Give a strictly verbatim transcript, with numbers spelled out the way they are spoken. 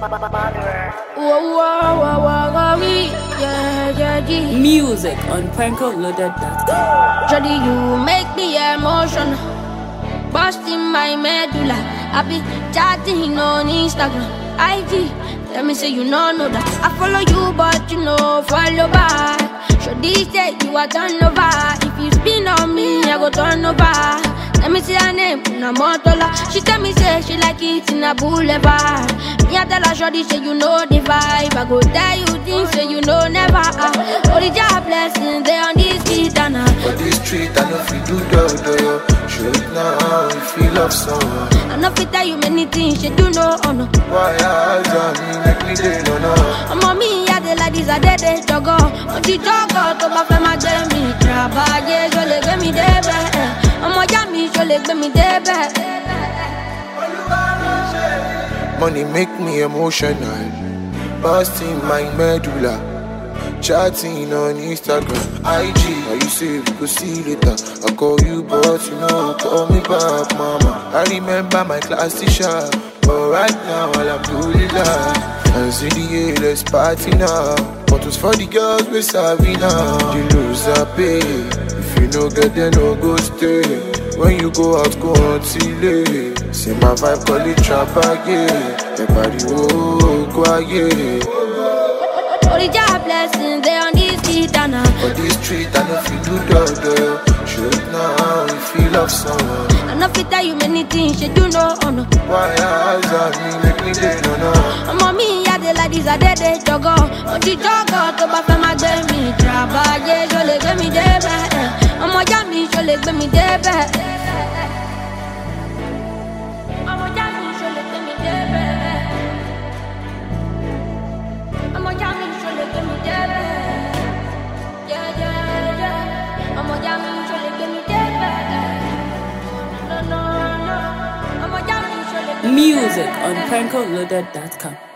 Whoa, whoa, whoa, whoa, whoa, yeah, yeah, yeah. Music on prankle loaded dot com. Jody, you make me emotional, busting my medulla. I be chatting on Instagram, I G. Let me say you know, know that I follow you, but you know follow back. Jody say you are turn over. If you spin on me, I go turn over. Let me see her name, Namotola. She tell me say she like it in a boulevard. Me I tell her shorty say you know the vibe. I go tell you things say you know never. Uh. Only job blessings they on this street and uh. For this street I know if you do do do. Show it now if you love someone. I know if tell you many things you do know oh no. Why I done me make me day no no. I'm on me I dey like this I dey dey joggo. On the joggo to my friend my me. Trabaye je le get me there. I'm on Yami je le get me there. Money make me emotional, busting my medulla. Chatting on Instagram, I G. How you say we go see later? I call you, but you know, call me back, mama. I remember my class teacher, but right now all I'm doing that. And see the A, let's party now. Bottles for the girls we serving now. The loser pay. If you no get then no go stay. When you go out, go until late. See my vibe, call it trap again. Everybody, oh, quiet. Only job blessings they on this street and uh. For this street, I know if you do do do. Show it now if you love someone. I know if tell you many things you do know oh no. Why eyes on me make me day no no. I'm on me I dey like this I dey dey joggo. On the joggo to my friend my me. Trabaye je le get me there. I'm on Yami je le get me there. I'm on Yami je le get me there. I'm on Yami je le get me there. Yeah yeah yeah. I'm on Yami je le get me there. No no no. I'm on Yami je le get me there. Music on prankle loaded dot com.